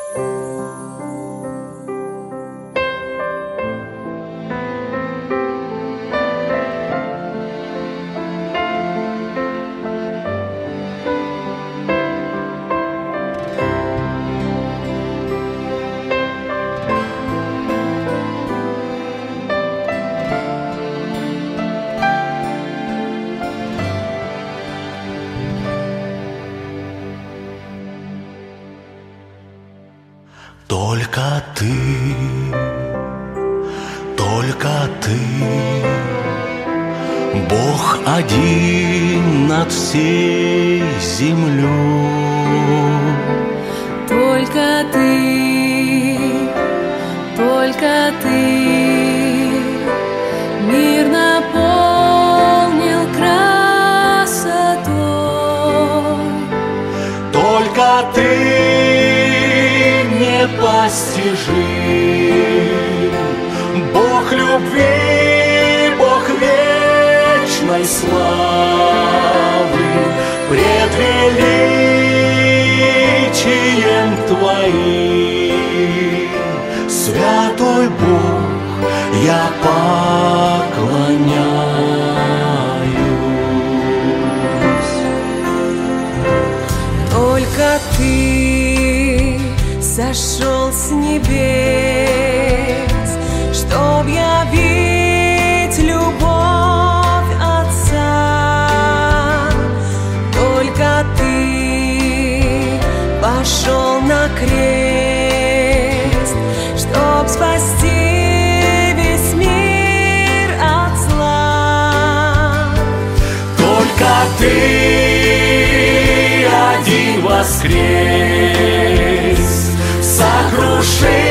Только ты, Бог один над всей землей. Только ты, мир наполнил красотой. Только ты непостижим, Бог любви, Бог вечной славы, пред величием Твоим, святой Бог, я поклоняюсь. Только ты сошел с небес, чтоб явить любовь Отца. Только ты пошел на крест, чтоб спасти весь мир от зла. Только ты один воскрес, сокрушил